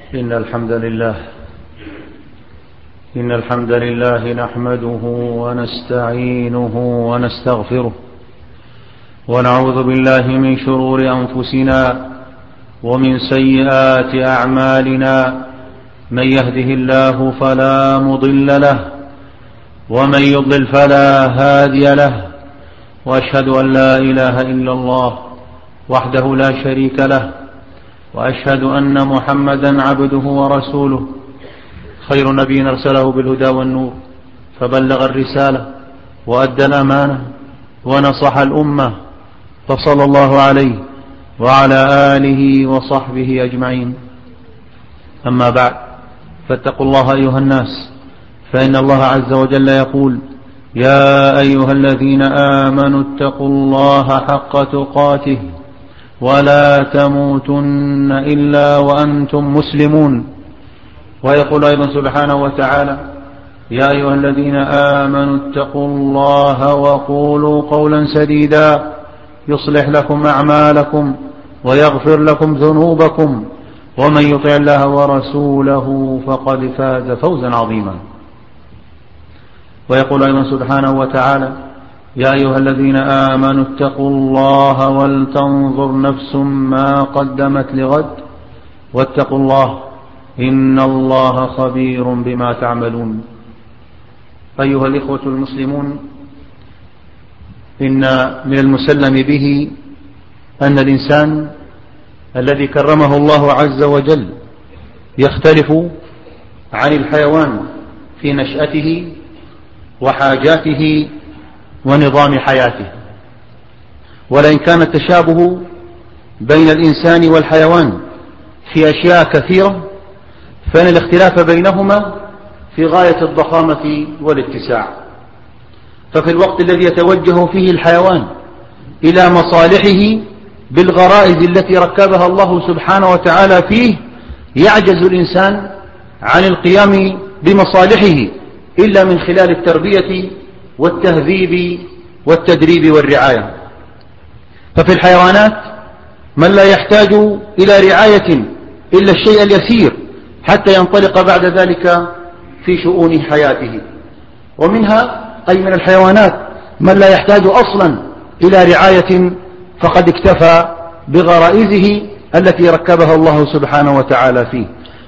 إن الحمد لله نحمده ونستعينه ونستغفره ونعوذ بالله من شرور أنفسنا ومن سيئات أعمالنا. من يهده الله فلا مضل له ومن يضلل فلا هادي له، وأشهد أن لا إله إلا الله وحده لا شريك له، وأشهد أن محمدا عبده ورسوله، خير نبي أرسله بالهدى والنور، فبلغ الرسالة وأدى الأمانة ونصح الأمة، فصلى الله عليه وعلى آله وصحبه أجمعين. أما بعد، فاتقوا الله أيها الناس، فإن الله عز وجل يقول: يا أيها الذين آمنوا اتقوا الله حق تقاته ولا تموتن إلا وأنتم مسلمون. ويقول أيضا سبحانه وتعالى: يا أيها الذين آمنوا اتقوا الله وقولوا قولا سديدا يصلح لكم أعمالكم ويغفر لكم ذنوبكم، ومن يطع الله ورسوله فقد فاز فوزا عظيما. ويقول أيضا سبحانه وتعالى: يا أيها الذين آمنوا اتقوا الله ولتنظر نفس ما قدمت لغد واتقوا الله إن الله خبير بما تعملون. أيها الإخوة المسلمون، إن من المسلم به أن الإنسان الذي كرمه الله عز وجل يختلف عن الحيوان في نشأته وحاجاته ونظام حياته. ولئن كان التشابه بين الإنسان والحيوان في أشياء كثيرة، فإن الاختلاف بينهما في غاية الضخامة والاتساع. ففي الوقت الذي يتوجه فيه الحيوان إلى مصالحه بالغرائز التي ركبها الله سبحانه وتعالى فيه، يعجز الإنسان عن القيام بمصالحه إلا من خلال التربية والتهذيب والتدريب والرعاية. ففي الحيوانات من لا يحتاج إلى رعاية إلا الشيء اليسير حتى ينطلق بعد ذلك في شؤون حياته. ومنها أي من الحيوانات من لا يحتاج أصلا إلى رعاية، فقد اكتفى بغرائزه التي ركبها الله سبحانه وتعالى فيه.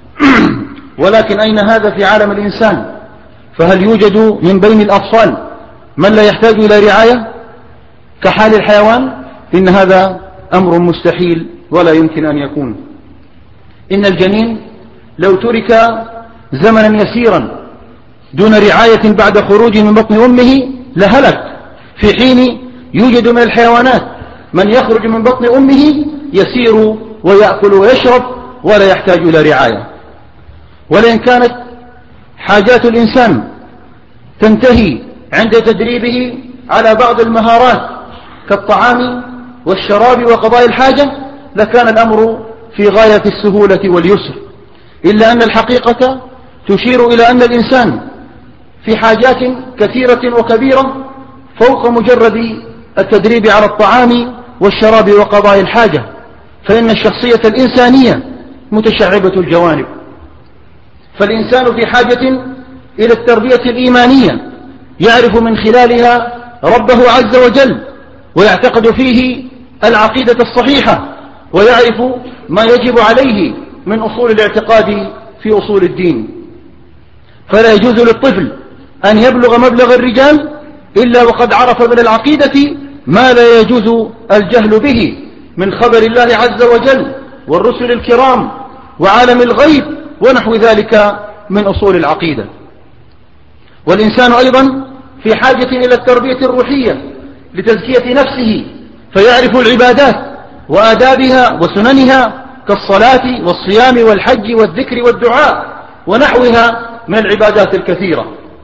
ولكن أين هذا في عالم الإنسان؟ فهل يوجد من بين الأطفال من لا يحتاج إلى رعاية كحال الحيوان؟ إن هذا أمر مستحيل ولا يمكن أن يكون. إن الجنين لو ترك زمنا يسيرا دون رعاية بعد خروجه من بطن أمه لهلك، في حين يوجد من الحيوانات من يخرج من بطن أمه يسير ويأكل ويشرب ولا يحتاج إلى رعاية. ولئن كانت حاجات الإنسان تنتهي عند تدريبه على بعض المهارات كالطعام والشراب وقضاء الحاجة، لكان الأمر في غاية السهولة واليسر. إلا أن الحقيقة تشير إلى أن الإنسان في حاجات كثيرة وكبيرة فوق مجرد التدريب على الطعام والشراب وقضاء الحاجة. فإن الشخصية الإنسانية متشعبة الجوانب، فالإنسان في حاجة إلى التربية الإيمانية يعرف من خلالها ربه عز وجل، ويعتقد فيه العقيدة الصحيحة، ويعرف ما يجب عليه من أصول الاعتقاد في أصول الدين. فلا يجوز للطفل أن يبلغ مبلغ الرجال إلا وقد عرف من العقيدة ما لا يجوز الجهل به من خبر الله عز وجل والرسل الكرام وعالم الغيب ونحو ذلك من أصول العقيدة. والإنسان أيضا في حاجة إلى التربية الروحية لتزكية نفسه، فيعرف العبادات وآدابها وسننها كالصلاة والصيام والحج والذكر والدعاء ونحوها من العبادات الكثيرة.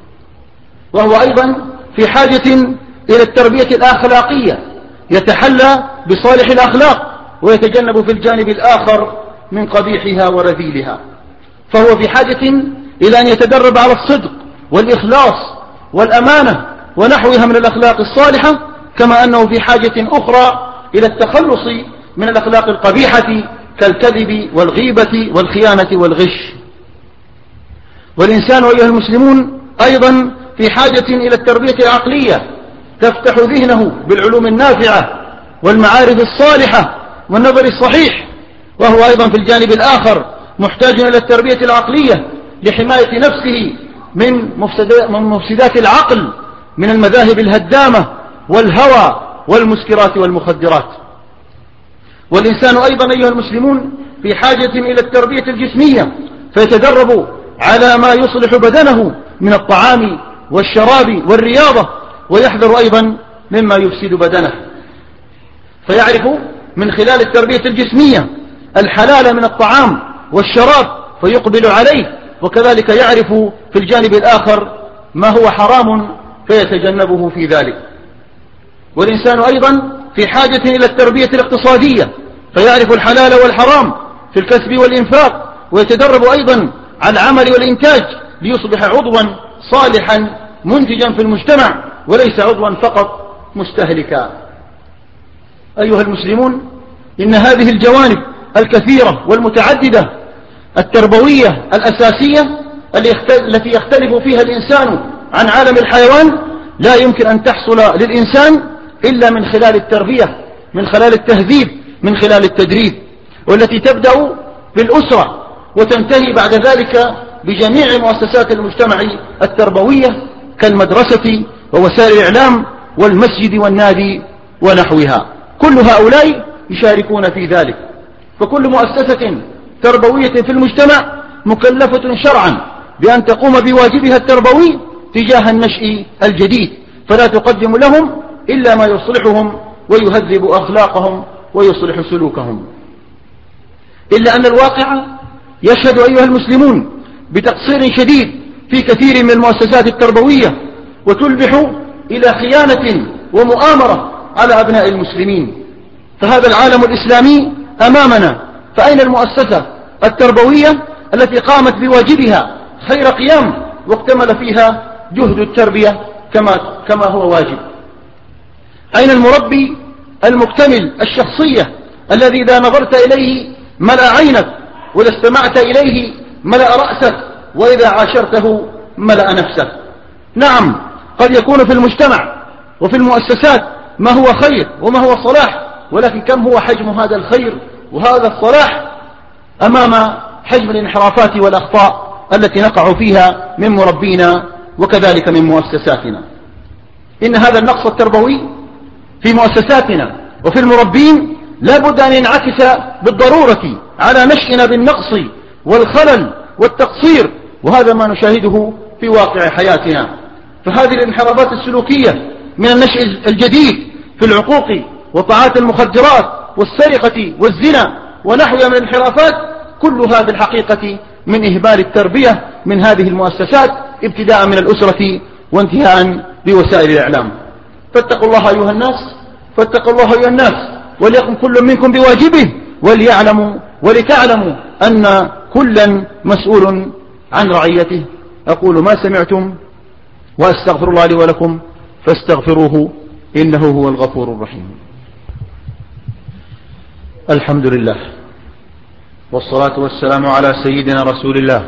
وهو أيضا في حاجة إلى التربية الأخلاقية، يتحلى بصالح الأخلاق ويتجنب في الجانب الآخر من قبيحها ورذيلها. فهو في حاجة إلى أن يتدرب على الصدق والإخلاص والأمانة ونحوها من الأخلاق الصالحة، كما أنه في حاجة أخرى إلى التخلص من الأخلاق القبيحة كالكذب والغيبة والخيانة والغش. والإنسان أيها المسلمون أيضا في حاجة إلى التربية العقلية تفتح ذهنه بالعلوم النافعة والمعارف الصالحة والنظر الصحيح، وهو أيضا في الجانب الآخر محتاج إلى التربية العقلية لحماية نفسه من مفسدات العقل من المذاهب الهدامة والهوى والمسكرات والمخدرات. والإنسان أيضا أيها المسلمون في حاجة إلى التربية الجسمية فيتدرب على ما يصلح بدنه من الطعام والشراب والرياضة، ويحذر أيضا مما يفسد بدنه، فيعرف من خلال التربية الجسمية الحلال من الطعام والشراب فيقبل عليه، وكذلك يعرف في الجانب الآخر ما هو حرام فيتجنبه في ذلك. والإنسان أيضا في حاجة إلى التربية الاقتصادية فيعرف الحلال والحرام في الكسب والإنفاق، ويتدرب أيضا على العمل والإنتاج ليصبح عضوا صالحا منتجا في المجتمع وليس عضوا فقط مستهلكا. أيها المسلمون، إن هذه الجوانب الكثيرة والمتعددة التربوية الأساسية التي يختلف فيها الإنسان عن عالم الحيوان لا يمكن أن تحصل للإنسان إلا من خلال التربية، من خلال التهذيب، من خلال التدريب، والتي تبدأ بالأسرة وتنتهي بعد ذلك بجميع مؤسسات المجتمع التربوية كالمدرسة ووسائل الإعلام والمسجد والنادي ونحوها. كل هؤلاء يشاركون في ذلك، فكل مؤسسة تربوية في المجتمع مكلفة شرعا بأن تقوم بواجبها التربوي تجاه النشء الجديد، فلا تقدم لهم إلا ما يصلحهم ويهذب أخلاقهم ويصلح سلوكهم. إلا أن الواقع يشهد أيها المسلمون بتقصير شديد في كثير من المؤسسات التربوية، وتلبح إلى خيانة ومؤامرة على أبناء المسلمين. فهذا العالم الإسلامي أمامنا، فأين المؤسسة التربوية التي قامت بواجبها خير قيام واكتمل فيها جهد التربية كما هو واجب؟ أين المربي المكتمل الشخصية الذي إذا نظرت إليه ملأ عينك، وإذا استمعت إليه ملأ رأسك، وإذا عاشرته ملأ نفسك؟ نعم، قد يكون في المجتمع وفي المؤسسات ما هو خير وما هو صلاح، ولكن كم هو حجم هذا الخير وهذا الصلاح أمام حجم الانحرافات والأخطاء التي نقع فيها من مربينا وكذلك من مؤسساتنا. إن هذا النقص التربوي في مؤسساتنا وفي المربين لا بد أن ينعكس بالضرورة على نشئنا بالنقص والخلل والتقصير، وهذا ما نشاهده في واقع حياتنا. فهذه الانحرافات السلوكية من النشء الجديد في العقوق وطاعات المخدرات والسرقة والزنا ونحوها من الانحرافات، كلها بالحقيقة من إهمال التربية من هذه المؤسسات، ابتداء من الأسرة وانتهاء بوسائل الإعلام. فاتقوا الله أيها الناس، فاتقوا الله أيها الناس، وليقم كل منكم بواجبه، وليعلموا ولتعلموا أن كلا مسؤول عن رعيته. أقول ما سمعتم وأستغفر الله لي ولكم فاستغفروه إنه هو الغفور الرحيم. الحمد لله والصلاة والسلام على سيدنا رسول الله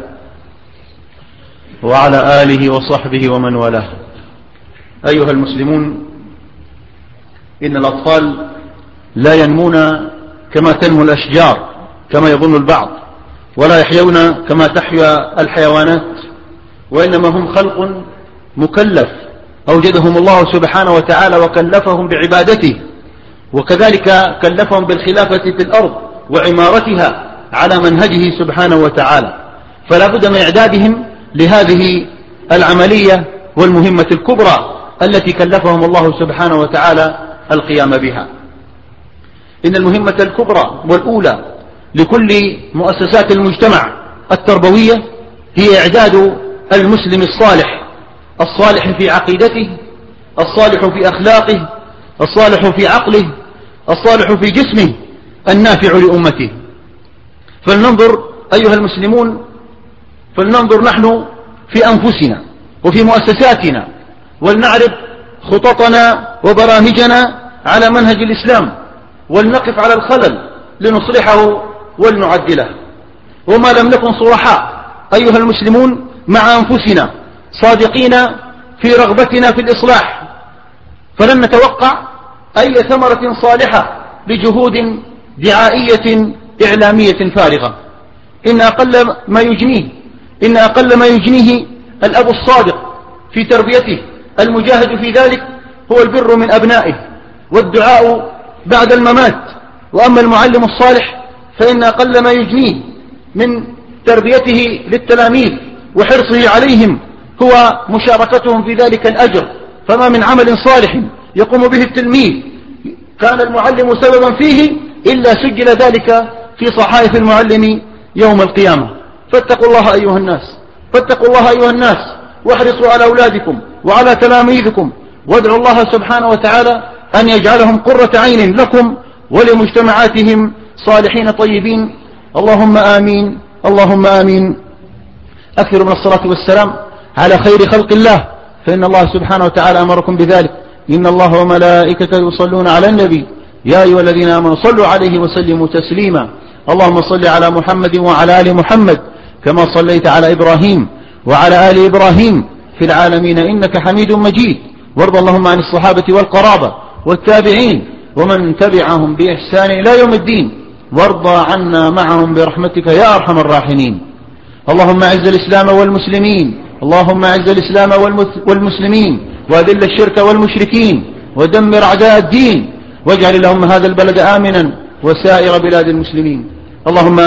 وعلى آله وصحبه ومن والاه. أيها المسلمون، إن الأطفال لا ينمون كما تنمو الأشجار كما يظن البعض، ولا يحيون كما تحيا الحيوانات، وإنما هم خلق مكلف أوجدهم الله سبحانه وتعالى وكلفهم بعبادته، وكذلك كلفهم بالخلافة في الأرض وعمارتها على منهجه سبحانه وتعالى، فلا بد من إعدادهم لهذه العملية والمهمة الكبرى التي كلفهم الله سبحانه وتعالى القيام بها. إن المهمة الكبرى والأولى لكل مؤسسات المجتمع التربوية هي إعداد المسلم الصالح في عقيدته، الصالح في أخلاقه، الصالح في عقله، الصالح في جسمه، النافع لأمته. فلننظر أيها المسلمون، فلننظر نحن في أنفسنا وفي مؤسساتنا، ولنعرف خططنا وبرامجنا على منهج الإسلام، ولنقف على الخلل لنصلحه ولنعدله. وما لم نكن صرحاء أيها المسلمون مع أنفسنا صادقين في رغبتنا في الإصلاح، فلن نتوقع أي ثمرة صالحة لجهود دعائية إعلامية فارغة. إن أقل ما يجنيه الأب الصادق في تربيته المجاهد في ذلك هو البر من أبنائه والدعاء بعد الممات. وأما المعلم الصالح فإن أقل ما يجنيه من تربيته للتلاميذ وحرصه عليهم هو مشاركتهم في ذلك الأجر. فما من عمل صالح يقوم به التلميذ كان المعلم سببا فيه إلا سجل ذلك في صحائف المعلم يوم القيامة. فاتقوا الله أيها الناس واحرصوا على أولادكم وعلى تلاميذكم، وادعوا الله سبحانه وتعالى أن يجعلهم قرة عين لكم ولمجتمعاتهم صالحين طيبين. اللهم آمين اللهم آمين. أكثر من الصلاة والسلام على خير خلق الله، فإن الله سبحانه وتعالى أمركم بذلك. إن الله وملائكته يصلون على النبي يا أيها الذين آمنوا صلوا عليه وسلموا تسليما. اللهم صل على محمد وعلى آل محمد كما صليت على إبراهيم وعلى آل إبراهيم في العالمين إنك حميد مجيد. وارض اللهم عن الصحابة والقرابة والتابعين ومن تبعهم بإحسان إلى يوم الدين، وارضى عنا معهم برحمتك يا أرحم الراحمين. اللهم أعز الإسلام والمسلمين وأذل الشرك والمشركين ودمر أعداء الدين، واجعل اللهم هذا البلد آمنا وسائر بلاد المسلمين. اللهم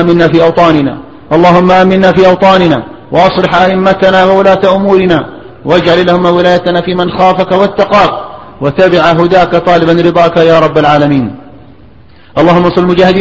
آمنا في أوطاننا وأصلح أئمتنا وولاة أمورنا، واجعل اللهم ولايتنا في من خافك واتقاك وتبع هداك طالبا رضاك يا رب العالمين. اللهم انصر المجاهدين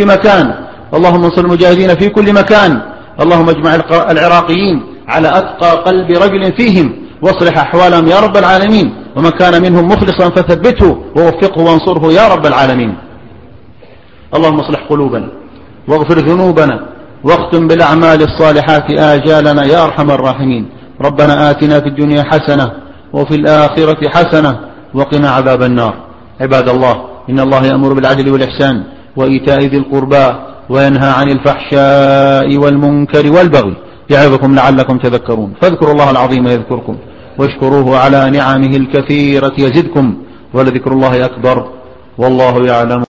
في كل مكان. اللهم اجمع العراقيين على أتقى قلب رجل فيهم واصلح أحوالهم يا رب العالمين، ومن كان منهم مخلصا فثبته ووفقه وانصره يا رب العالمين. اللهم اصلح قلوبنا واغفر ذنوبنا واختم بالأعمال الصالحات آجالنا يا أرحم الراحمين. ربنا آتنا في الدنيا حسنة وفي الآخرة حسنة وقنا عذاب النار. عباد الله، إن الله يأمر بالعدل والإحسان وإيتاء ذي القربى وينهى عن الفحشاء والمنكر والبغي يعظكم لعلكم تذكرون. فاذكروا الله العظيم يذكركم واشكروه على نعمه الكثيرة يزدكم، ولذكر الله أكبر والله يعلم